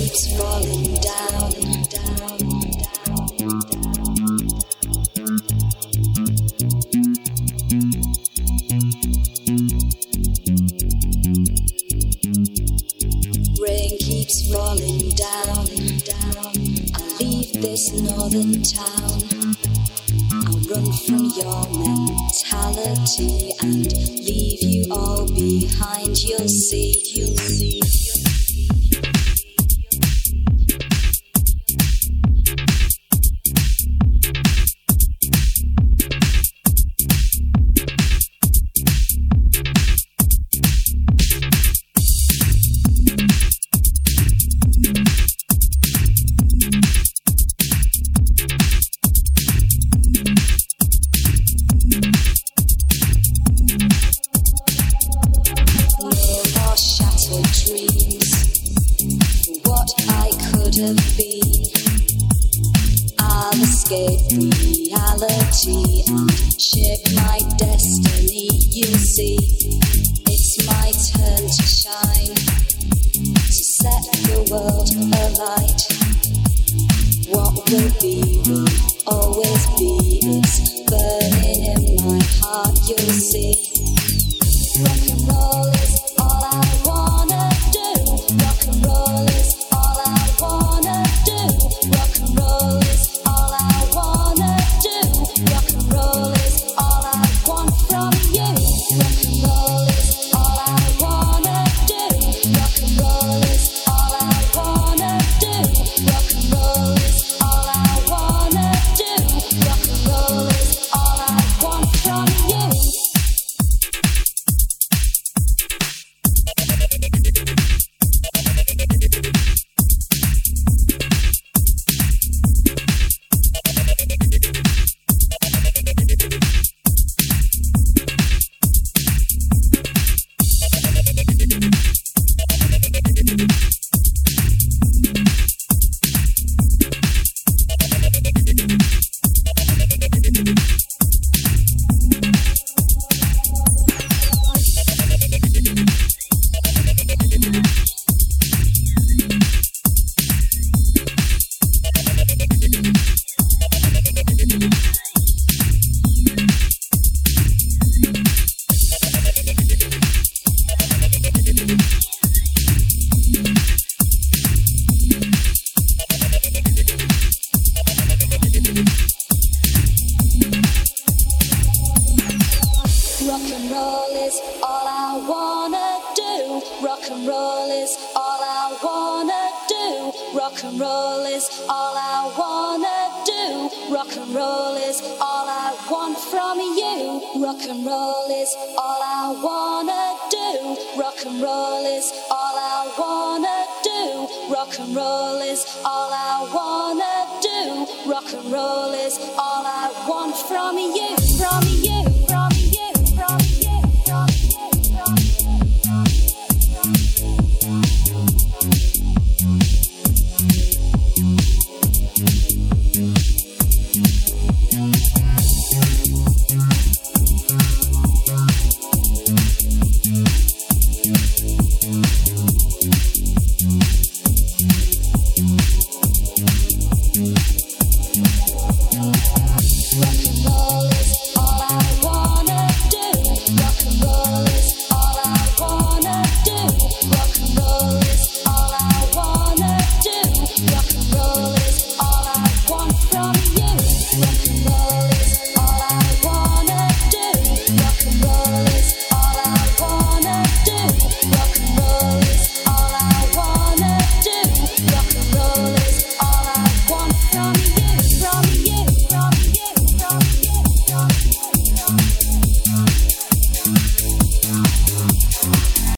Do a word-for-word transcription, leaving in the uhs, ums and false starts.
keeps falling down, down, down, rain keeps falling down, down. I leave this northern town. I run from your mentality and leave you all behind. You'll see, you'll see. Reality and shape my destiny. You see, it's my turn to shine, to set the world alight. What will be will always be. It's burning in my heart. You'll see, rock and roll is all I wanna do. Rock and roll is all I wanna do. Rock and roll is all I wanna do. Rock and roll is all I want from you. Rock and roll is all I wanna do. Rock and roll is all I wanna do. Rock and roll is all I wanna do. Rock and roll is all I want from you. Rock and roll is all I wanna do. Rock and roll is all I wanna do. Rock and roll is all I wanna do. Rock and roll is all I want from you. Rock and roll is all I wanna do. Rock and roll is all I wanna do. Rock and roll is all I wanna do. Rock and roll is all I want from you, from you.